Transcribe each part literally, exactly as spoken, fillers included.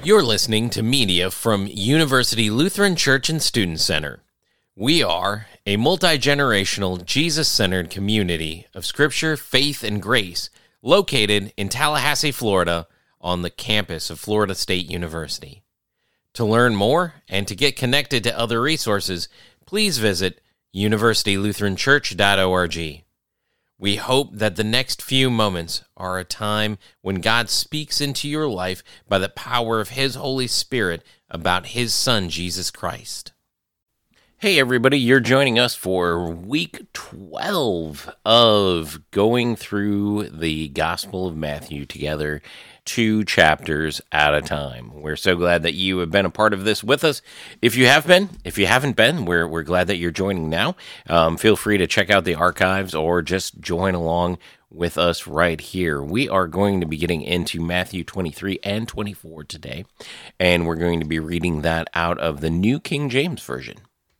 You're listening to media from University Lutheran Church and Student Center. We are a multi-generational, Jesus-centered community of Scripture, faith, and grace located in Tallahassee, Florida, on the campus of Florida State University. To learn more and to get connected to other resources, please visit university lutheran church dot org. We hope that the next few moments are a time when God speaks into your life by the power of His Holy Spirit about His Son, Jesus Christ. Hey everybody, you're joining us for week twelve of going through the Gospel of Matthew together, two chapters at a time. We're so glad that you have been a part of this with us. If you have been, if you haven't been, we're we're glad that you're joining now. Um, feel free to check out the archives or just join along with us right here. We are going to be getting into Matthew twenty-three and twenty-four today, and we're going to be reading that out of the New King James Version.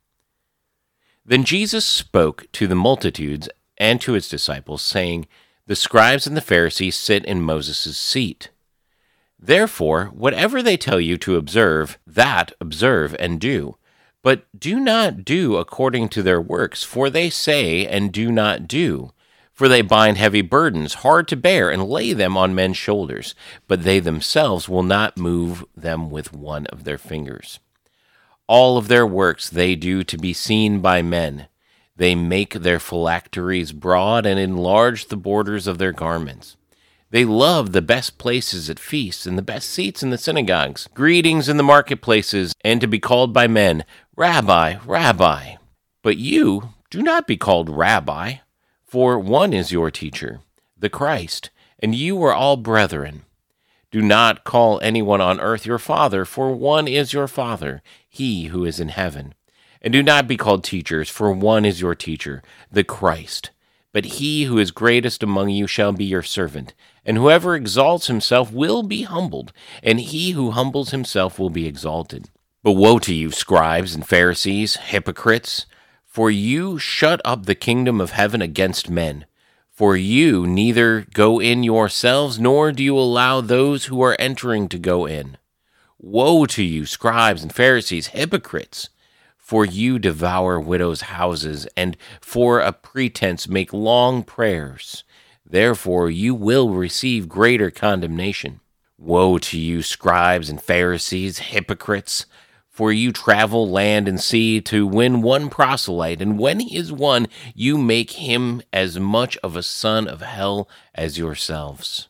Then Jesus spoke to the multitudes and to his disciples, saying, "The scribes and the Pharisees sit in Moses' seat. Therefore, whatever they tell you to observe, that observe and do. But do not do according to their works, for they say and do not do. For they bind heavy burdens, hard to bear, and lay them on men's shoulders, but they themselves will not move them with one of their fingers. All of their works they do to be seen by men. They make their phylacteries broad and enlarge the borders of their garments. They love the best places at feasts and the best seats in the synagogues, greetings in the marketplaces, and to be called by men, Rabbi, Rabbi. But you do not be called Rabbi, for one is your teacher, the Christ, and you are all brethren. Do not call anyone on earth your father, for one is your Father, he who is in heaven. And do not be called teachers, for one is your teacher, the Christ. But he who is greatest among you shall be your servant. And whoever exalts himself will be humbled, and he who humbles himself will be exalted. But woe to you, scribes and Pharisees, hypocrites, for you shut up the kingdom of heaven against men. For you neither go in yourselves, nor do you allow those who are entering to go in. Woe to you, scribes and Pharisees, hypocrites! For you devour widows' houses, and for a pretense make long prayers. Therefore you will receive greater condemnation. Woe to you, scribes and Pharisees, hypocrites! For you travel land and sea to win one proselyte, and when he is won, you make him as much of a son of hell as yourselves.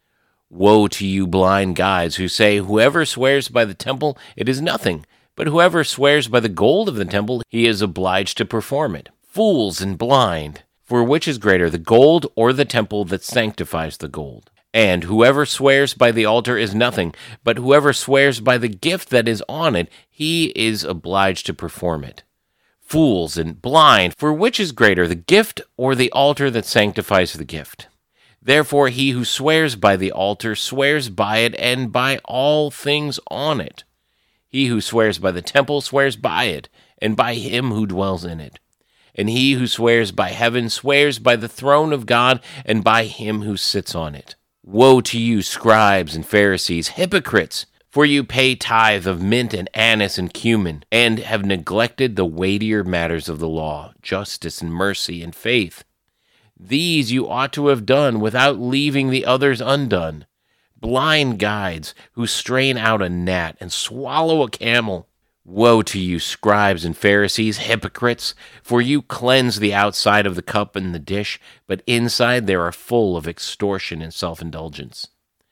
Woe to you, blind guides, who say, whoever swears by the temple, it is nothing, but whoever swears by the gold of the temple, he is obliged to perform it. Fools and blind! For which is greater, the gold or the temple that sanctifies the gold? And whoever swears by the altar is nothing, but whoever swears by the gift that is on it, he is obliged to perform it. Fools and blind, for which is greater, the gift or the altar that sanctifies the gift? Therefore he who swears by the altar swears by it and by all things on it. He who swears by the temple swears by it, and by him who dwells in it. And he who swears by heaven swears by the throne of God and by him who sits on it. Woe to you, scribes and Pharisees, hypocrites! For you pay tithe of mint and anise and cumin, and have neglected the weightier matters of the law, justice and mercy and faith. These you ought to have done without leaving the others undone. Blind guides who strain out a gnat and swallow a camel. Woe to you, scribes and Pharisees, hypocrites! For you cleanse the outside of the cup and the dish, but inside they are full of extortion and self-indulgence.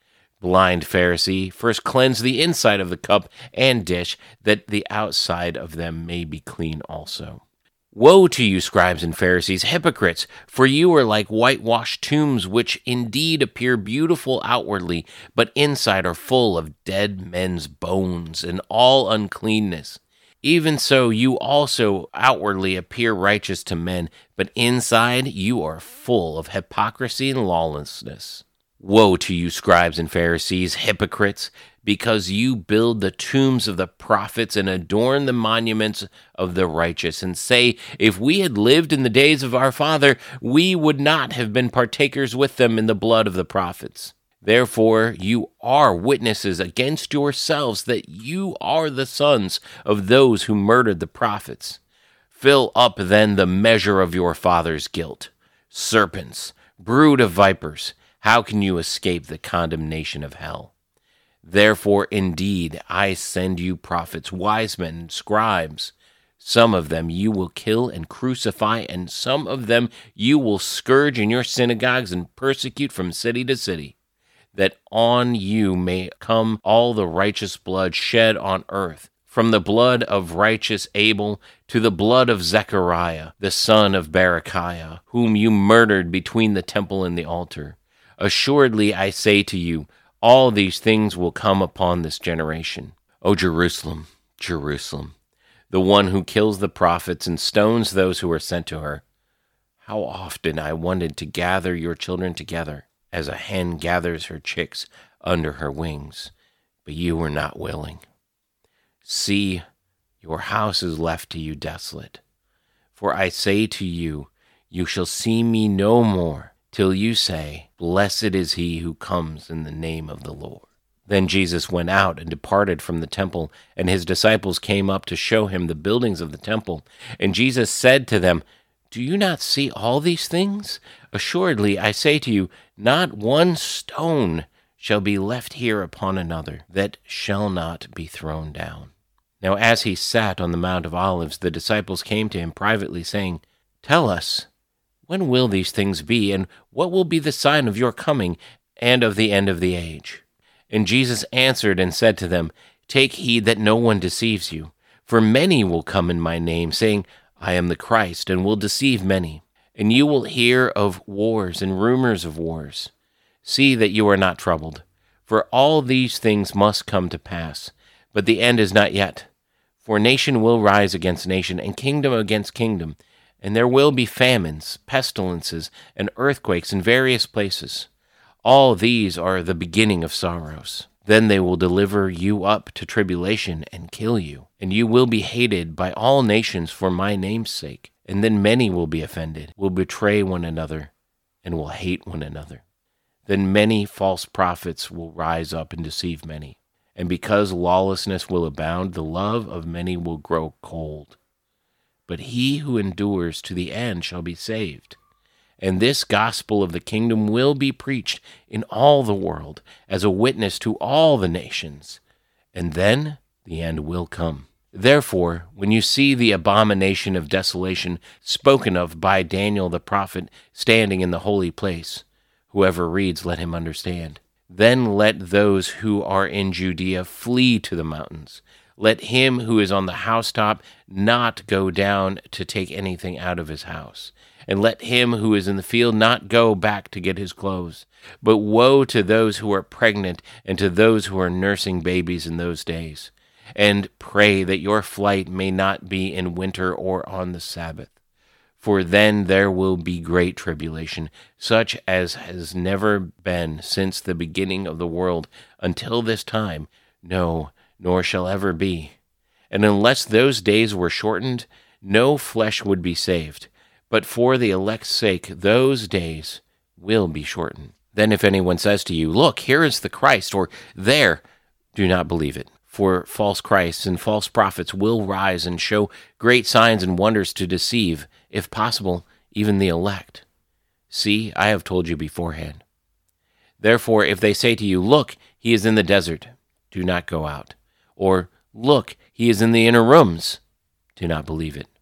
Blind Pharisee, first cleanse the inside of the cup and dish, that the outside of them may be clean also. Woe to you, scribes and Pharisees, hypocrites! For you are like whitewashed tombs, which indeed appear beautiful outwardly, but inside are full of dead men's bones and all uncleanness. Even so, you also outwardly appear righteous to men, but inside you are full of hypocrisy and lawlessness. Woe to you, scribes and Pharisees, hypocrites! Because you build the tombs of the prophets and adorn the monuments of the righteous, and say, if we had lived in the days of our father, we would not have been partakers with them in the blood of the prophets. Therefore you are witnesses against yourselves that you are the sons of those who murdered the prophets. Fill up then the measure of your father's guilt. Serpents, brood of vipers, how can you escape the condemnation of hell? Therefore, indeed, I send you prophets, wise men, and scribes. Some of them you will kill and crucify, and some of them you will scourge in your synagogues and persecute from city to city, that on you may come all the righteous blood shed on earth, from the blood of righteous Abel to the blood of Zechariah, the son of Berechiah, whom you murdered between the temple and the altar. Assuredly, I say to you, all these things will come upon this generation. O Jerusalem, Jerusalem, the one who kills the prophets and stones those who are sent to her. How often I wanted to gather your children together, as a hen gathers her chicks under her wings, but you were not willing. See, your house is left to you desolate. For I say to you, you shall see me no more, till you say, Blessed is he who comes in the name of the Lord. Then Jesus went out and departed from the temple, and his disciples came up to show him the buildings of the temple. And Jesus said to them, Do you not see all these things? Assuredly, I say to you, not one stone shall be left here upon another, that shall not be thrown down. Now as he sat on the Mount of Olives, the disciples came to him privately, saying, Tell us, when will these things be, and what will be the sign of your coming and of the end of the age? And Jesus answered and said to them, Take heed that no one deceives you, for many will come in my name, saying, I am the Christ, and will deceive many. And you will hear of wars and rumors of wars. See that you are not troubled, for all these things must come to pass, but the end is not yet. For nation will rise against nation, and kingdom against kingdom, and there will be famines, pestilences, and earthquakes in various places. All these are the beginning of sorrows. Then they will deliver you up to tribulation and kill you, and you will be hated by all nations for my name's sake. And then many will be offended, will betray one another, and will hate one another. Then many false prophets will rise up and deceive many. And because lawlessness will abound, the love of many will grow cold. But he who endures to the end shall be saved. And this gospel of the kingdom will be preached in all the world as a witness to all the nations. And then the end will come. Therefore, when you see the abomination of desolation spoken of by Daniel the prophet standing in the holy place, whoever reads, let him understand. Then let those who are in Judea flee to the mountains. Let him who is on the housetop not go down to take anything out of his house. And let him who is in the field not go back to get his clothes. But woe to those who are pregnant and to those who are nursing babies in those days. And pray that your flight may not be in winter or on the Sabbath. For then there will be great tribulation, such as has never been since the beginning of the world until this time, no, nor shall ever be. And unless those days were shortened, no flesh would be saved. But for the elect's sake, those days will be shortened. Then if anyone says to you, Look, here is the Christ, or there, do not believe it. For false Christs and false prophets will rise and show great signs and wonders to deceive, if possible, even the elect. See, I have told you beforehand. Therefore, if they say to you, Look, he is in the desert, do not go out. Or, Look, he is in the inner rooms, do not believe it.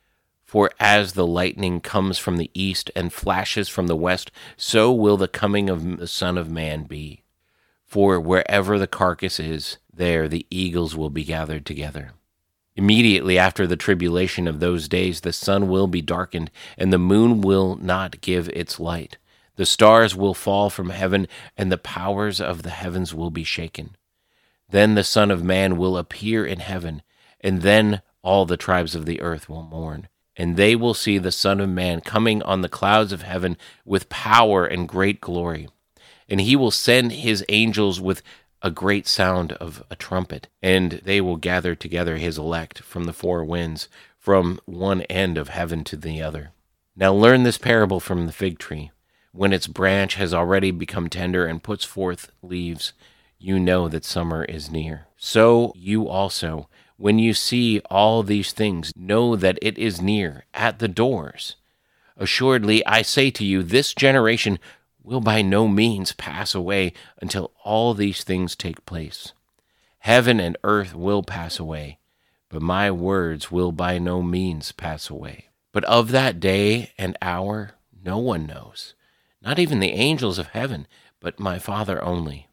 For as the lightning comes from the east and flashes from the west, so will the coming of the Son of Man be. For wherever the carcass is, there the eagles will be gathered together. Immediately after the tribulation of those days, the sun will be darkened, and the moon will not give its light. The stars will fall from heaven, and the powers of the heavens will be shaken. Then the Son of Man will appear in heaven, and then all the tribes of the earth will mourn. And they will see the Son of Man coming on the clouds of heaven with power and great glory. And he will send his angels with a great sound of a trumpet, and they will gather together his elect from the four winds, from one end of heaven to the other. Now learn this parable from the fig tree. when its branch has already become tender and puts forth leaves, you know that summer is near. So you also, when you see all these things, know that it is near, at the doors. Assuredly, I say to you, this generation will by no means pass away until all these things take place. Heaven and earth will pass away, but my words will by no means pass away. But of that day and hour no one knows, not even the angels of heaven, but my Father only.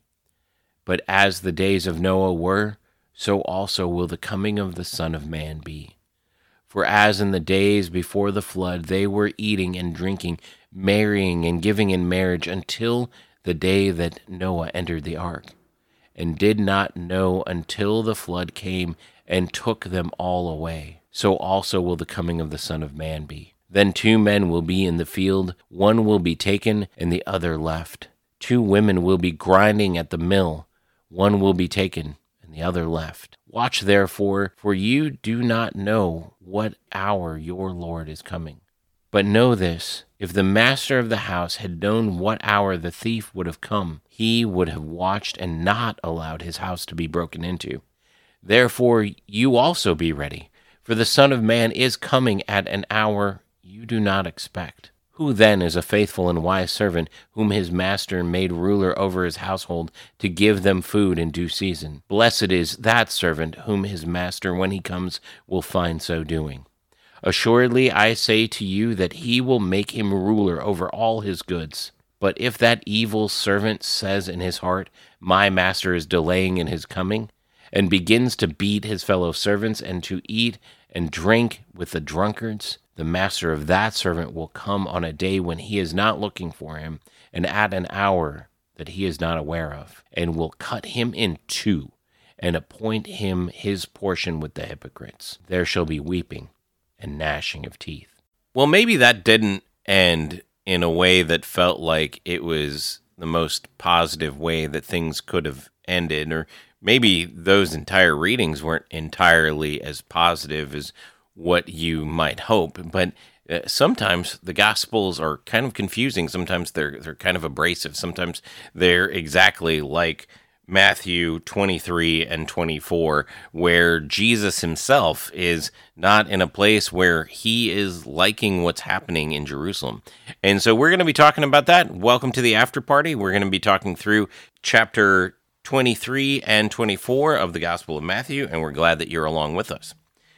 But as the days of Noah were, so also will the coming of the Son of Man be. For as in the days before the flood they were eating and drinking, marrying and giving in marriage until the day that Noah entered the ark, and did not know until the flood came and took them all away, so also will the coming of the Son of Man be. Then two men will be in the field, one will be taken and the other left. Two women will be grinding at the mill, one will be taken and the other left. Watch therefore, for you do not know what hour your Lord is coming. But know this, if the master of the house had known what hour the thief would have come, he would have watched and not allowed his house to be broken into. Therefore you also be ready, for the Son of Man is coming at an hour you do not expect. Who then is a faithful and wise servant, whom his master made ruler over his household, to give them food in due season? Blessed is that servant whom his master, when he comes, will find so doing. Assuredly, I say to you that he will make him ruler over all his goods. But if that evil servant says in his heart, my master is delaying in his coming, and begins to beat his fellow servants and to eat and drink with the drunkards, the master of that servant will come on a day when he is not looking for him, and at an hour that he is not aware of, and will cut him in two, and appoint him his portion with the hypocrites. There shall be weeping and gnashing of teeth. Well, maybe that didn't end in a way that felt like it was the most positive way that things could have ended, or maybe those entire readings weren't entirely as positive as what you might hope, but uh, sometimes the Gospels are kind of confusing. Sometimes they're they're kind of abrasive. Sometimes they're exactly like Matthew twenty-three and twenty-four, where Jesus himself is not in a place where he is liking what's happening in Jerusalem. And so we're going to be talking about that. Welcome to the after party. We're going to be talking through chapter twenty-three and twenty-four of the Gospel of Matthew, and we're glad that you're along with us.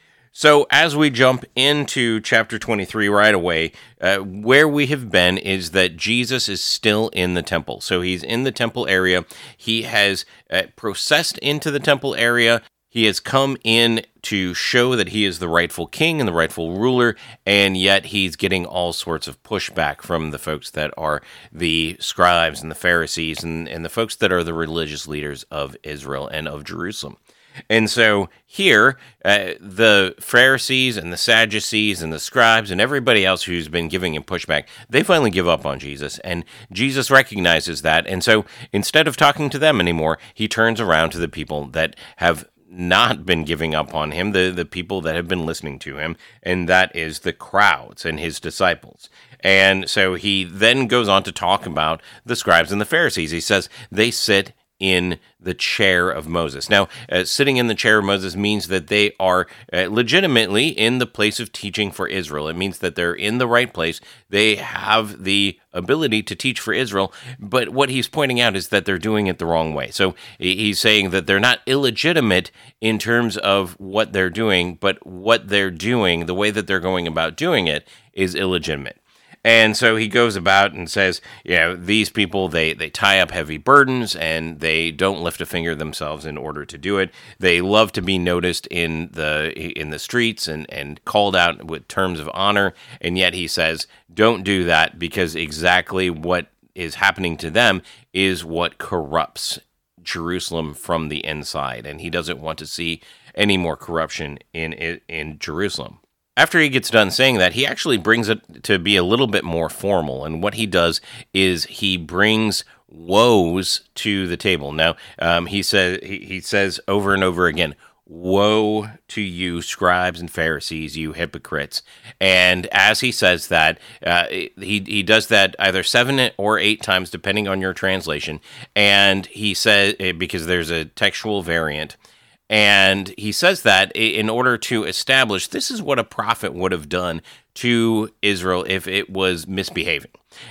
So as we jump into chapter twenty-three right away, uh, where we have been is that Jesus is still in the temple. So he's in the temple area. He has uh, processed into the temple area. He has come in to show that he is the rightful king and the rightful ruler, and yet he's getting all sorts of pushback from the folks that are the scribes and the Pharisees and, and the folks that are the religious leaders of Israel and of Jerusalem. And so here, uh, the Pharisees and the Sadducees and the scribes and everybody else who's been giving him pushback, they finally give up on Jesus, and Jesus recognizes that. And so instead of talking to them anymore, he turns around to the people that have not been giving up on him, the, the people that have been listening to him, and that is the crowds and his disciples. And so he then goes on to talk about the scribes and the Pharisees. He says they sit in the chair of Moses. Now, uh, sitting in the chair of Moses means that they are uh, legitimately in the place of teaching for Israel. It means that they're in the right place. They have the ability to teach for Israel, but what he's pointing out is that they're doing it the wrong way. So he's saying that they're not illegitimate in terms of what they're doing, but what they're doing, the way that they're going about doing it, is illegitimate. And so he goes about and says, you know, these people, they, they tie up heavy burdens and they don't lift a finger themselves in order to do it. They love to be noticed in the in the streets and, and called out with terms of honor. And yet he says, don't do that, because exactly what is happening to them is what corrupts Jerusalem from the inside. And he doesn't want to see any more corruption in in Jerusalem. After he gets done saying that, he actually brings it to be a little bit more formal. And what he does is he brings woes to the table. Now, um, he says he, he says over and over again, "Woe to you, scribes and Pharisees, you hypocrites." And as he says that, uh, he, he does that either seven or eight times, depending on your translation. And he says, because there's a textual variant, and he says that in order to establish this is what a prophet would have done to Israel if it was misbehaving.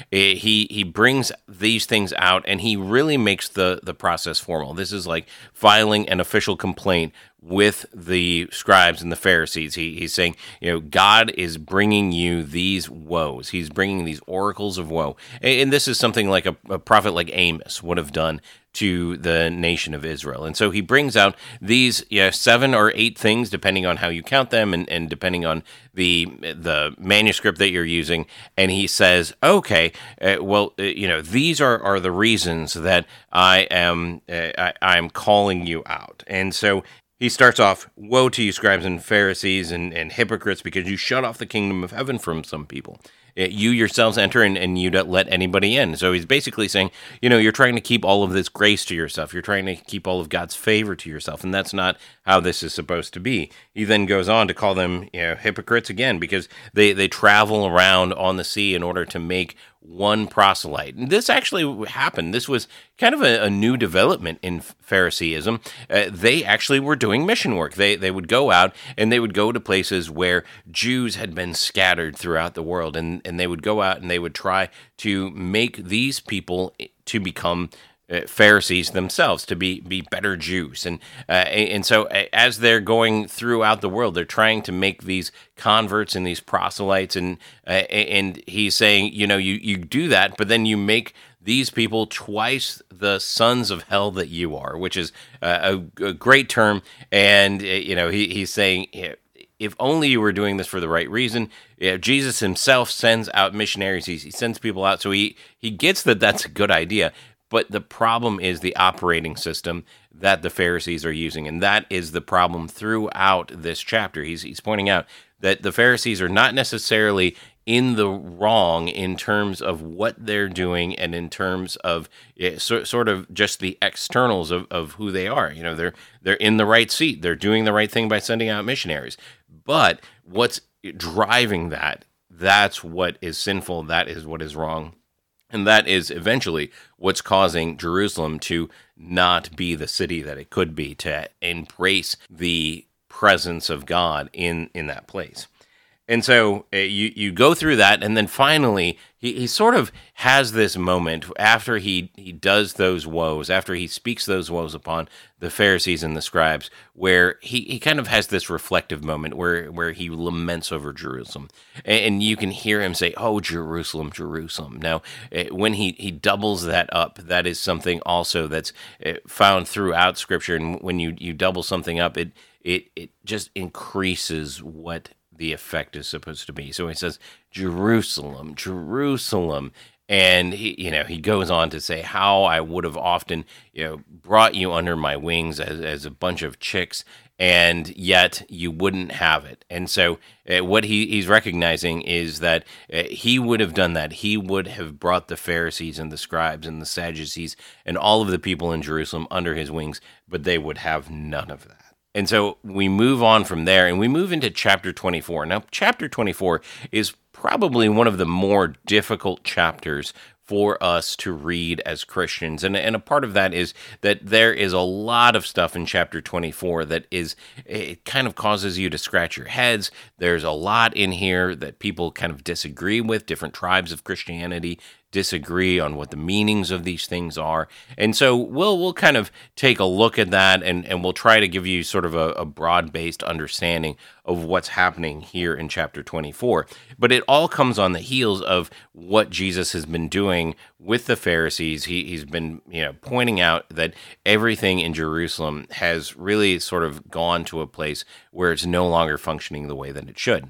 He he brings these things out, and he really makes the, the process formal. This is like filing an official complaint with the scribes and the Pharisees. He, he's saying, you know, God is bringing you these woes. He's bringing these oracles of woe. And, and this is something like a, a prophet like Amos would have done to the nation of Israel. And so he brings out these yeah, seven or eight things, depending on how you count them and, and depending on the the manuscript that you're using. And he says, okay, uh, well, uh, you know, these are, are the reasons that I am uh, I, I'm calling you out. And so he starts off, "Woe to you, scribes and Pharisees and, and hypocrites, because you shut off the kingdom of heaven from some people. You yourselves enter and, and you don't let anybody in." So he's basically saying, you know, you're trying to keep all of this grace to yourself. You're trying to keep all of God's favor to yourself, and that's not how this is supposed to be. He then goes on to call them, you know, hypocrites again, because they, they travel around on the sea in order to make one proselyte. And this actually happened. This was kind of a, a new development in Phariseeism. Uh, they actually were doing mission work. They they would go out and they would go to places where Jews had been scattered throughout the world, and, and they would go out and they would try to make these people to become Uh, Pharisees themselves, to be be better Jews. And uh, and so as they're going throughout the world, they're trying to make these converts and these proselytes, and uh, and he's saying, you know, you, you do that, but then you make these people twice the sons of hell that you are, which is uh, a, a great term. And, uh, you know, he, he's saying, if only you were doing this for the right reason. Yeah, Jesus himself sends out missionaries. He, he sends people out. So he, he gets that that's a good idea. But the problem is the operating system that the Pharisees are using, and that is the problem throughout this chapter. He's he's pointing out that the Pharisees are not necessarily in the wrong in terms of what they're doing and in terms of yeah, so, sort of just the externals of, of who they are. You know, they're they're in the right seat. They're doing the right thing by sending out missionaries. But what's driving that, that's what is sinful. That is what is wrong. And that is eventually what's causing Jerusalem to not be the city that it could be, to embrace the presence of God in, in that place. And so uh, you, you go through that, and then finally he, he sort of has this moment after he, he does those woes, after he speaks those woes upon the Pharisees and the scribes, where he, he kind of has this reflective moment where, where he laments over Jerusalem. And, and you can hear him say, "Oh, Jerusalem, Jerusalem." Now, uh, when he, he doubles that up, that is something also that's uh, found throughout Scripture. And when you, you double something up, it, it, it just increases what the effect is supposed to be. So he says, "Jerusalem, Jerusalem." And he, you know, he goes on to say, "How I would have often, you know, brought you under my wings as, as a bunch of chicks, and yet you wouldn't have it." And so uh, what he, he's recognizing is that uh, he would have done that. He would have brought the Pharisees and the scribes and the Sadducees and all of the people in Jerusalem under his wings, but they would have none of that. And so we move on from there, and we move into chapter twenty-four. Now, chapter twenty-four is probably one of the more difficult chapters for us to read as Christians. And, and a part of that is that there is a lot of stuff in chapter twenty-four that is, it kind of causes you to scratch your heads. There's a lot in here that people kind of disagree with. Different tribes of Christianity disagree on what the meanings of these things are. And so we'll we'll kind of take a look at that, and, and we'll try to give you sort of a, a broad-based understanding of what's happening here in chapter twenty-four. But it all comes on the heels of what Jesus has been doing with the Pharisees. He, he's been, you know, pointing out that everything in Jerusalem has really sort of gone to a place where it's no longer functioning the way that it should.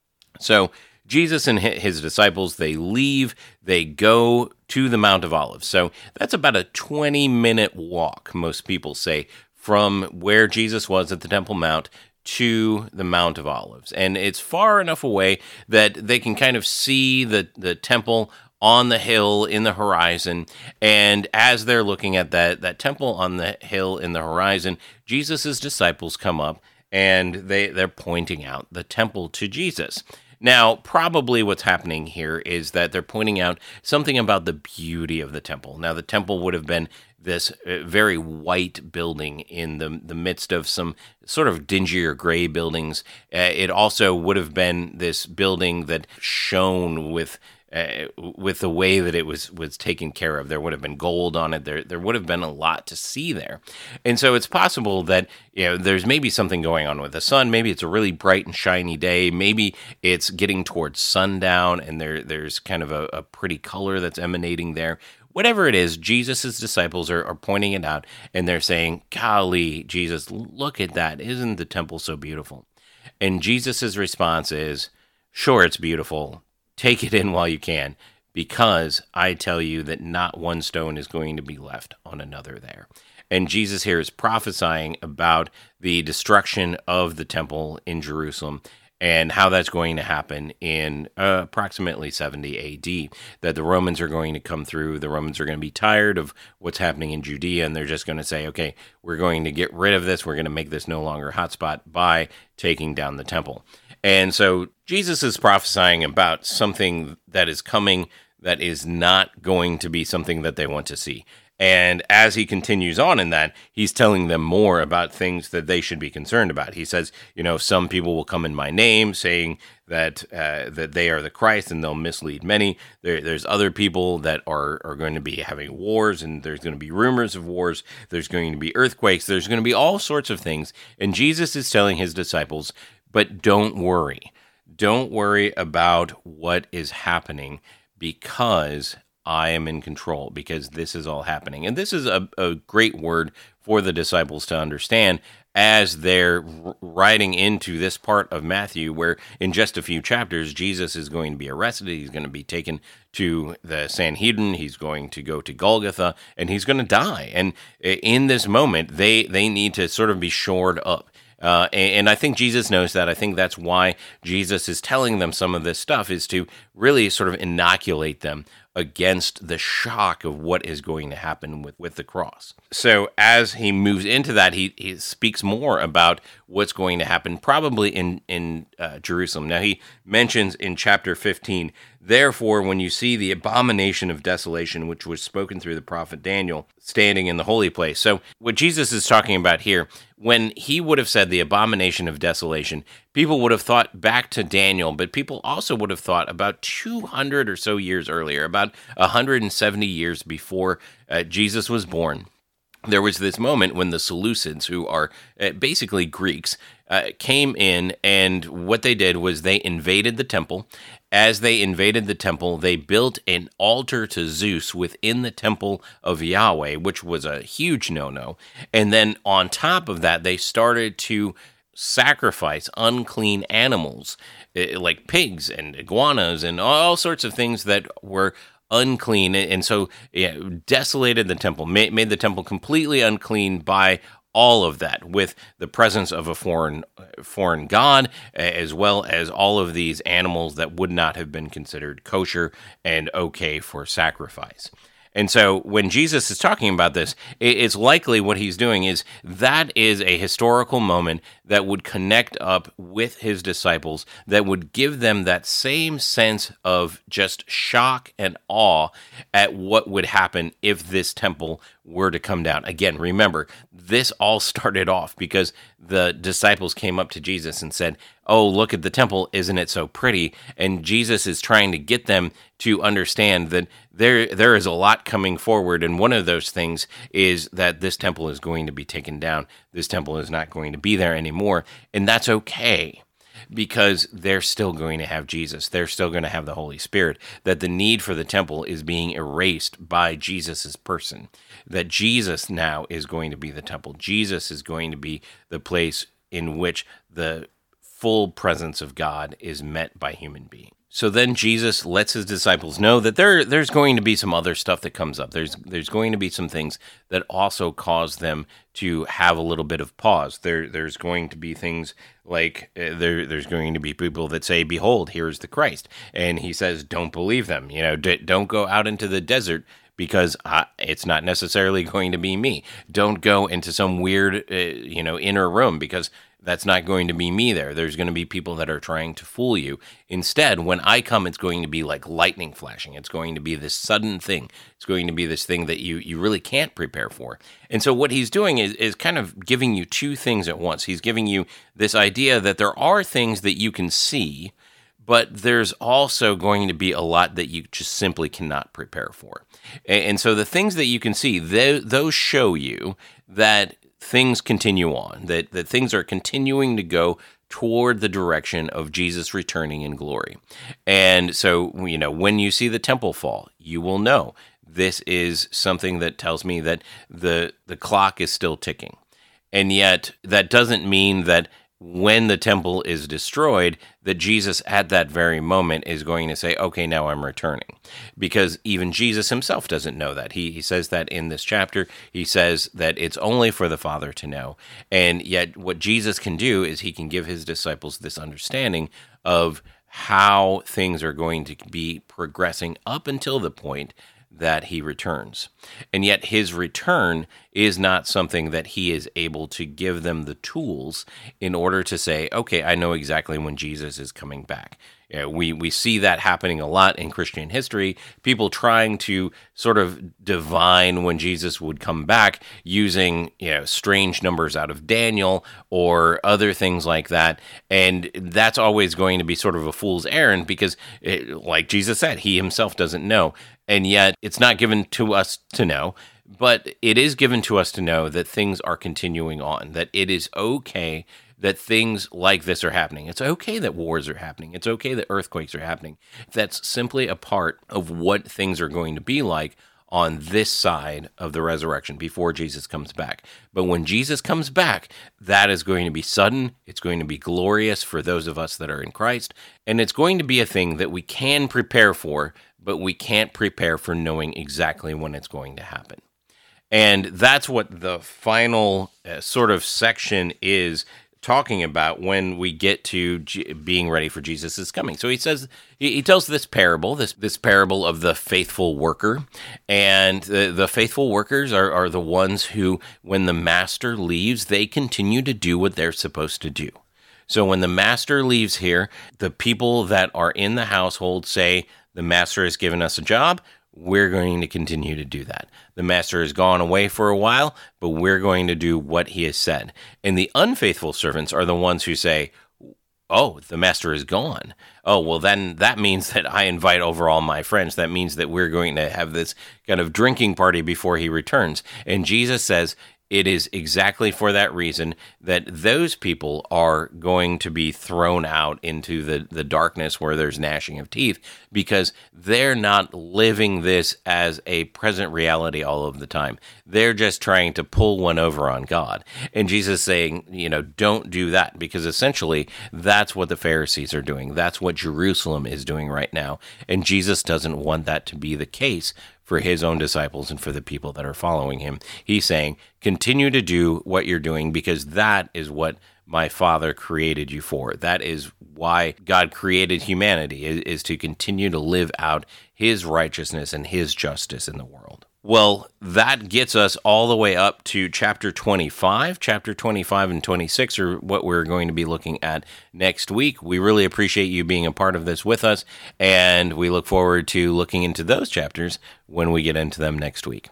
So Jesus and his disciples, they leave, they go to the Mount of Olives. So that's about a twenty-minute walk, most people say, from where Jesus was at the Temple Mount to the Mount of Olives. And it's far enough away that they can kind of see the, the temple on the hill in the horizon. And as they're looking at that, that temple on the hill in the horizon, Jesus' disciples come up and they, they're pointing out the temple to Jesus. Now, probably what's happening here is that they're pointing out something about the beauty of the temple. Now, the temple would have been this very white building in the, the midst of some sort of dingier gray buildings. Uh, it also would have been this building that shone with uh, with the way that it was was taken care of. There would have been gold on it. There there would have been a lot to see there. And so it's possible that, you know, there's maybe something going on with the sun. Maybe it's a really bright and shiny day. Maybe it's getting towards sundown and there there's kind of a, a pretty color that's emanating there. Whatever it is, Jesus' disciples are, are pointing it out, and they're saying, golly, Jesus, look at that. Isn't the temple so beautiful? And Jesus' response is, sure, it's beautiful. Take it in while you can, because I tell you that not one stone is going to be left on another there. And Jesus here is prophesying about the destruction of the temple in Jerusalem and how that's going to happen in uh, approximately seventy A D, that the Romans are going to come through. The Romans are going to be tired of what's happening in Judea, and they're just going to say, okay, we're going to get rid of this. We're going to make this no longer a hotspot by taking down the temple. And so Jesus is prophesying about something that is coming that is not going to be something that they want to see. And as he continues on in that, he's telling them more about things that they should be concerned about. He says, you know, some people will come in my name saying that uh, that they are the Christ, and they'll mislead many. There, there's other people that are, are going to be having wars, and there's going to be rumors of wars. There's going to be earthquakes. There's going to be all sorts of things. And Jesus is telling his disciples, but don't worry. Don't worry about what is happening, because I am in control, because this is all happening. And this is a, a great word for the disciples to understand as they're r- riding into this part of Matthew, where in just a few chapters, Jesus is going to be arrested. He's going to be taken to the Sanhedrin. He's going to go to Golgotha, and he's going to die. And in this moment, they, they need to sort of be shored up. Uh, and, and I think Jesus knows that. I think that's why Jesus is telling them some of this stuff, is to really sort of inoculate them against the shock of what is going to happen with, with the cross. So as he moves into that, he, he speaks more about what's going to happen probably in, in uh, Jerusalem. Now, he mentions in chapter fifteen, therefore, when you see the abomination of desolation, which was spoken through the prophet Daniel, standing in the holy place. So what Jesus is talking about here, when he would have said the abomination of desolation, people would have thought back to Daniel, but people also would have thought about two hundred or so years earlier, about one hundred seventy years before uh, Jesus was born. There was this moment when the Seleucids, who are uh, basically Greeks, uh, came in, and what they did was they invaded the temple. As they invaded the temple, they built an altar to Zeus within the temple of Yahweh, which was a huge no-no. And then on top of that, they started to sacrifice unclean animals, like pigs and iguanas and all sorts of things that were unclean. And so yeah, desolated the temple, made, made the temple completely unclean by all of that, with the presence of a foreign foreign god, as well as all of these animals that would not have been considered kosher and okay for sacrifice. And so when Jesus is talking about this, it's likely what he's doing is that is a historical moment that would connect up with his disciples, that would give them that same sense of just shock and awe at what would happen if this temple were to come down. Again, remember, this all started off because the disciples came up to Jesus and said, oh, look at the temple, isn't it so pretty? And Jesus is trying to get them to understand that there there is a lot coming forward, and one of those things is that this temple is going to be taken down. This temple is not going to be there anymore, and that's okay, because they're still going to have Jesus. They're still going to have the Holy Spirit, that the need for the temple is being erased by Jesus's person, that Jesus now is going to be the temple. Jesus is going to be the place in which the full presence of God is met by human beings. So then Jesus lets his disciples know that there there's going to be some other stuff that comes up. There's there's going to be some things that also cause them to have a little bit of pause. There there's going to be things like uh, there there's going to be people that say, "Behold, here is the Christ," and he says, "Don't believe them. You know, d- don't go out into the desert." Because uh, it's not necessarily going to be me. Don't go into some weird, uh, you know, inner room because that's not going to be me there. There's going to be people that are trying to fool you. Instead, when I come, it's going to be like lightning flashing. It's going to be this sudden thing. It's going to be this thing that you you really can't prepare for. And so what he's doing is, is kind of giving you two things at once. He's giving you this idea that there are things that you can see, but there's also going to be a lot that you just simply cannot prepare for. And so the things that you can see, those show you that things continue on, that, that things are continuing to go toward the direction of Jesus returning in glory. And so, you know, when you see the temple fall, you will know this is something that tells me that the the clock is still ticking. And yet that doesn't mean that when the temple is destroyed, that Jesus at that very moment is going to say, okay, now I'm returning. Because even Jesus himself doesn't know that. He, he says that in this chapter. He says that it's only for the Father to know. And yet what Jesus can do is he can give his disciples this understanding of how things are going to be progressing up until the point that he returns. And yet his return is not something that he is able to give them the tools in order to say, okay, I know exactly when Jesus is coming back. You know, we, we see that happening a lot in Christian history, people trying to sort of divine when Jesus would come back using, you know, strange numbers out of Daniel or other things like that. And that's always going to be sort of a fool's errand because, it, like Jesus said, he himself doesn't know. And yet it's not given to us to know, but it is given to us to know that things are continuing on, that it is okay that things like this are happening. It's okay that wars are happening. It's okay that earthquakes are happening. That's simply a part of what things are going to be like on this side of the resurrection before Jesus comes back. But when Jesus comes back, that is going to be sudden. It's going to be glorious for those of us that are in Christ. And it's going to be a thing that we can prepare for, but we can't prepare for knowing exactly when it's going to happen. And that's what the final uh, sort of section is talking about when we get to G- being ready for Jesus' coming. So he says, he, he tells this parable, this this parable of the faithful worker. And the, the faithful workers are, are the ones who, when the master leaves, they continue to do what they're supposed to do. So when the master leaves here, the people that are in the household say, the master has given us a job, we're going to continue to do that. The master has gone away for a while, but we're going to do what he has said. And the unfaithful servants are the ones who say, oh, the master is gone. Oh, well, then that means that I invite over all my friends. That means that we're going to have this kind of drinking party before he returns. And Jesus says, it is exactly for that reason that those people are going to be thrown out into the, the darkness where there's gnashing of teeth because they're not living this as a present reality all of the time. They're just trying to pull one over on God. And Jesus is saying, you know, don't do that because essentially that's what the Pharisees are doing. That's what Jerusalem is doing right now. And Jesus doesn't want that to be the case for his own disciples and for the people that are following him. He's saying, continue to do what you're doing because that is what my Father created you for. That is why God created humanity, is, is to continue to live out his righteousness and his justice in the world. Well, that gets us all the way up to chapter twenty-five. Chapter twenty-five and twenty-six are what we're going to be looking at next week. We really appreciate you being a part of this with us, and we look forward to looking into those chapters when we get into them next week.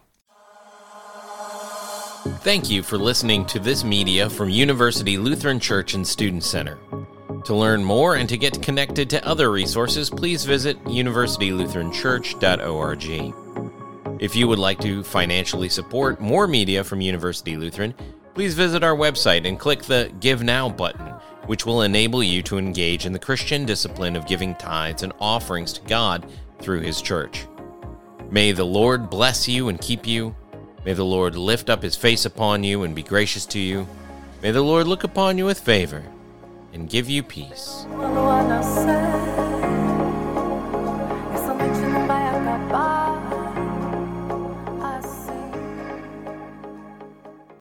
Thank you for listening to this media from University Lutheran Church and Student Center. To learn more and to get connected to other resources, please visit university lutheran church dot org. If you would like to financially support more media from University Lutheran, please visit our website and click the Give Now button, which will enable you to engage in the Christian discipline of giving tithes and offerings to God through his church. May the Lord bless you and keep you. May the Lord lift up his face upon you and be gracious to you. May the Lord look upon you with favor and give you peace.